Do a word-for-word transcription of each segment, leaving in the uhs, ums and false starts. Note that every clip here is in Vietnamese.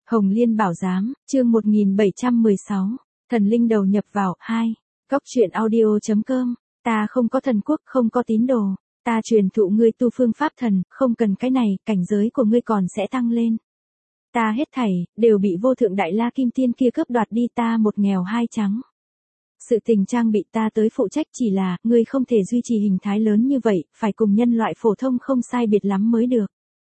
Hồng Liên Bảo Giám, chương một nghìn bảy trăm mười sáu, thần linh đầu nhập vào, hai, Cóc truyện audio.com, ta không có thần quốc, không có tín đồ, ta truyền thụ ngươi tu phương pháp thần, không cần cái này, cảnh giới của ngươi còn sẽ tăng lên. Ta hết thảy, đều bị vô thượng đại la kim tiên kia cướp đoạt đi, ta một nghèo hai trắng. Sự tình trang bị ta tới phụ trách chỉ là, ngươi không thể duy trì hình thái lớn như vậy, phải cùng nhân loại phổ thông không sai biệt lắm mới được.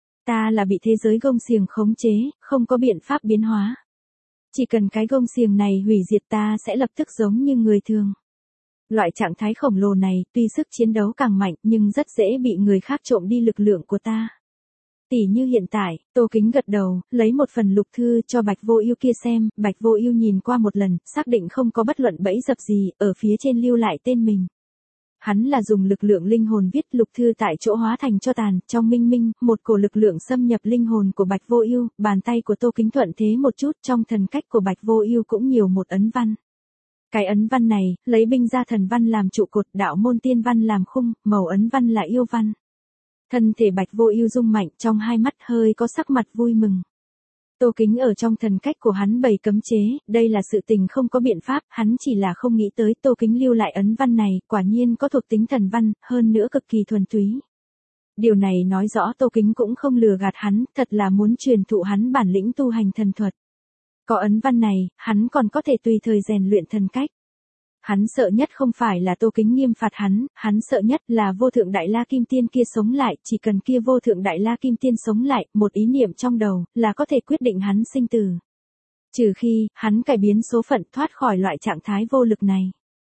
Ta là bị thế giới gông xiềng khống chế, không có biện pháp biến hóa. Chỉ cần cái gông xiềng này hủy diệt ta sẽ lập tức giống như người thường. Loại trạng thái khổng lồ này, tuy sức chiến đấu càng mạnh nhưng rất dễ bị người khác trộm đi lực lượng của ta. Tỉ như hiện tại, Tô Kính gật đầu, lấy một phần lục thư cho Bạch Vô Ưu kia xem, Bạch Vô Ưu nhìn qua một lần, xác định không có bất luận bẫy dập gì, ở phía trên lưu lại tên mình. Hắn là dùng lực lượng linh hồn viết lục thư tại chỗ hóa thành cho tàn, trong minh minh, một cổ lực lượng xâm nhập linh hồn của Bạch Vô Ưu, bàn tay của Tô Kính thuận thế một chút, trong thần cách của Bạch Vô Ưu cũng nhiều một ấn văn. Cái ấn văn này, lấy binh gia thần văn làm trụ cột, đạo môn tiên văn làm khung, màu ấn văn là yêu văn. Thân thể Bạch Vô Ưu rung mạnh, trong hai mắt hơi có sắc mặt vui mừng. Tô Kính ở trong thần cách của hắn bày cấm chế, đây là sự tình không có biện pháp, hắn chỉ là không nghĩ tới Tô Kính lưu lại ấn văn này, quả nhiên có thuộc tính thần văn, hơn nữa cực kỳ thuần túy. Điều này nói rõ Tô Kính cũng không lừa gạt hắn, thật là muốn truyền thụ hắn bản lĩnh tu hành thần thuật. Có ấn văn này, hắn còn có thể tùy thời rèn luyện thần cách. Hắn sợ nhất không phải là Tô Kính nghiêm phạt hắn, hắn sợ nhất là vô thượng đại la kim tiên kia sống lại, chỉ cần kia vô thượng đại la kim tiên sống lại, một ý niệm trong đầu, là có thể quyết định hắn sinh tử. Trừ khi, hắn cải biến số phận thoát khỏi loại trạng thái vô lực này.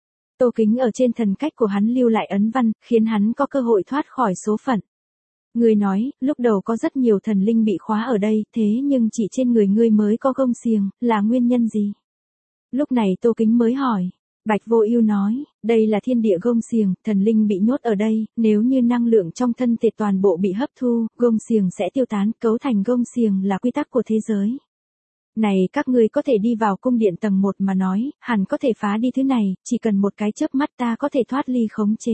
Tô Kính ở trên thần cách của hắn lưu lại ấn văn, khiến hắn có cơ hội thoát khỏi số phận. Người nói, lúc đầu có rất nhiều thần linh bị khóa ở đây, thế nhưng chỉ trên người ngươi mới có gông xiềng, là nguyên nhân gì? Lúc này Tô Kính mới hỏi. Bạch Vô Ưu nói, đây là thiên địa gông xiềng, thần linh bị nhốt ở đây, nếu như năng lượng trong thân thể toàn bộ bị hấp thu, gông xiềng sẽ tiêu tán, cấu thành gông xiềng là quy tắc của thế giới. Này các ngươi có thể đi vào cung điện tầng một mà nói, hẳn có thể phá đi thứ này, chỉ cần một cái chớp mắt ta có thể thoát ly khống chế.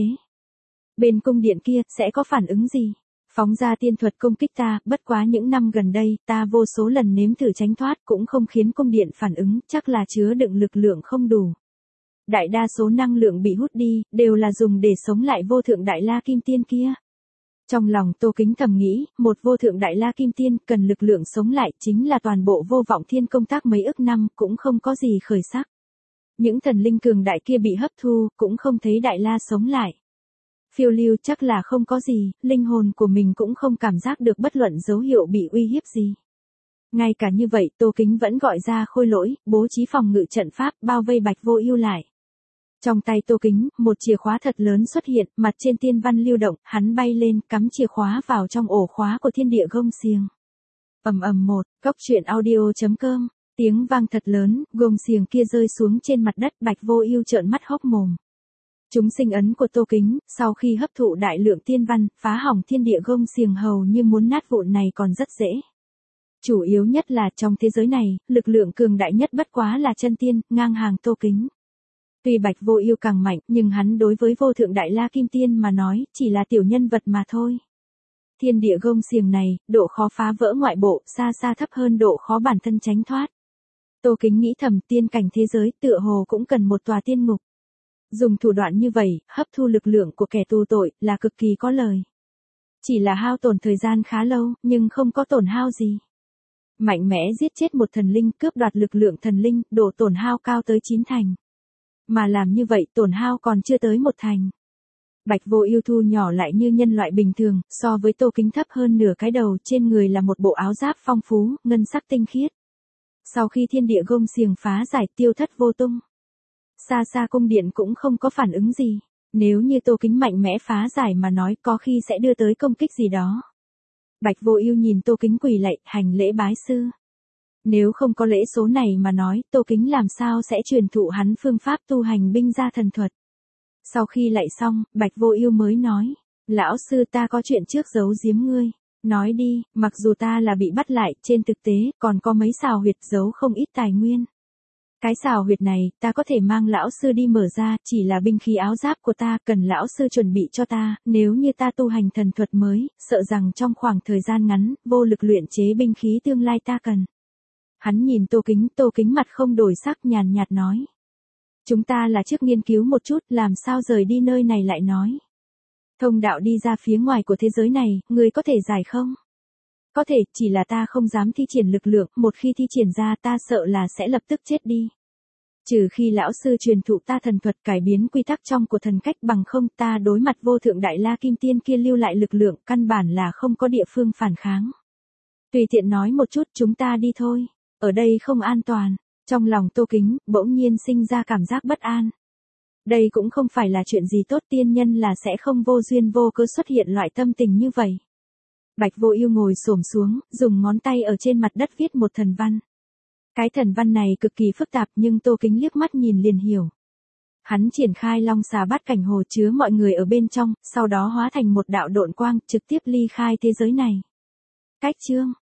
Bên cung điện kia, sẽ có phản ứng gì? Phóng ra tiên thuật công kích ta, bất quá những năm gần đây, ta vô số lần nếm thử tránh thoát cũng không khiến cung điện phản ứng, chắc là chứa đựng lực lượng không đủ. Đại đa số năng lượng bị hút đi, đều là dùng để sống lại vô thượng đại la kim tiên kia. Trong lòng Tô Kính thầm nghĩ, một vô thượng đại la kim tiên cần lực lượng sống lại chính là toàn bộ vô vọng thiên công tác mấy ức năm cũng không có gì khởi sắc. Những thần linh cường đại kia bị hấp thu, cũng không thấy đại la sống lại. Phiêu lưu chắc là không có gì, linh hồn của mình cũng không cảm giác được bất luận dấu hiệu bị uy hiếp gì. Ngay cả như vậy Tô Kính vẫn gọi ra khôi lỗi, bố trí phòng ngự trận pháp, bao vây Bạch Vô Ưu lại. Trong tay Tô Kính, một chìa khóa thật lớn xuất hiện, mặt trên tiên văn lưu động, hắn bay lên, cắm chìa khóa vào trong ổ khóa của thiên địa gông xiềng. Ầm ầm một, Cóc truyện audio.com, tiếng vang thật lớn, gông xiềng kia rơi xuống trên mặt đất, Bạch Vô Ưu trợn mắt hốc mồm. Chúng sinh ấn của Tô Kính, sau khi hấp thụ đại lượng tiên văn, phá hỏng thiên địa gông xiềng hầu như muốn nát vụn này còn rất dễ. Chủ yếu nhất là trong thế giới này, lực lượng cường đại nhất bất quá là chân tiên, ngang hàng Tô Kính. Tuy Bạch Vô Ưu càng mạnh, nhưng hắn đối với vô thượng đại la kim tiên mà nói, chỉ là tiểu nhân vật mà thôi. Thiên địa gông xiềng này, độ khó phá vỡ ngoại bộ, xa xa thấp hơn độ khó bản thân tránh thoát. Tô Kính nghĩ thầm, tiên cảnh thế giới tựa hồ cũng cần một tòa tiên ngục. Dùng thủ đoạn như vậy, hấp thu lực lượng của kẻ tù tội, là cực kỳ có lời. Chỉ là hao tổn thời gian khá lâu, nhưng không có tổn hao gì. Mạnh mẽ giết chết một thần linh, cướp đoạt lực lượng thần linh, độ tổn hao cao tới chín thành. Mà làm như vậy tổn hao còn chưa tới một thành. Bạch Vô Ưu thu nhỏ lại như nhân loại bình thường, so với Tô Kính thấp hơn nửa cái đầu, trên người là một bộ áo giáp phong phú, ngân sắc tinh khiết. Sau khi thiên địa gông xiềng phá giải tiêu thất vô tung. Xa xa cung điện cũng không có phản ứng gì, nếu như Tô Kính mạnh mẽ phá giải mà nói có khi sẽ đưa tới công kích gì đó. Bạch Vô Ưu nhìn Tô Kính quỳ lạy, hành lễ bái sư. Nếu không có lễ số này mà nói, Tô Kính làm sao sẽ truyền thụ hắn phương pháp tu hành binh gia thần thuật. Sau khi lạy xong, Bạch Vô Ưu mới nói, lão sư ta có chuyện trước giấu giếm ngươi, nói đi, mặc dù ta là bị bắt lại, trên thực tế, còn có mấy xào huyệt giấu không ít tài nguyên. Cái xào huyệt này, ta có thể mang lão sư đi mở ra, chỉ là binh khí áo giáp của ta, cần lão sư chuẩn bị cho ta, nếu như ta tu hành thần thuật mới, sợ rằng trong khoảng thời gian ngắn, vô lực luyện chế binh khí tương lai ta cần. Hắn nhìn Tô Kính, Tô Kính mặt không đổi sắc nhàn nhạt nói. Chúng ta là trước nghiên cứu một chút, làm sao rời đi nơi này lại nói. Thông đạo đi ra phía ngoài của thế giới này, người có thể giải không? Có thể, chỉ là ta không dám thi triển lực lượng, một khi thi triển ra ta sợ là sẽ lập tức chết đi. Trừ khi lão sư truyền thụ ta thần thuật cải biến quy tắc trong của thần cách, bằng không ta đối mặt vô thượng đại la kim tiên kia lưu lại lực lượng, căn bản là không có địa phương phản kháng. Tùy tiện nói một chút, chúng ta đi thôi. Ở đây không an toàn. Trong lòng Tô Kính, bỗng nhiên sinh ra cảm giác bất an. Đây cũng không phải là chuyện gì tốt, tiên nhân là sẽ không vô duyên vô cớ xuất hiện loại tâm tình như vậy. Bạch Vô Ưu ngồi xổm xuống, dùng ngón tay ở trên mặt đất viết một thần văn. Cái thần văn này cực kỳ phức tạp nhưng Tô Kính liếc mắt nhìn liền hiểu. Hắn triển khai long xà bát cảnh hồ chứa mọi người ở bên trong, sau đó hóa thành một đạo độn quang, trực tiếp ly khai thế giới này. Cách chương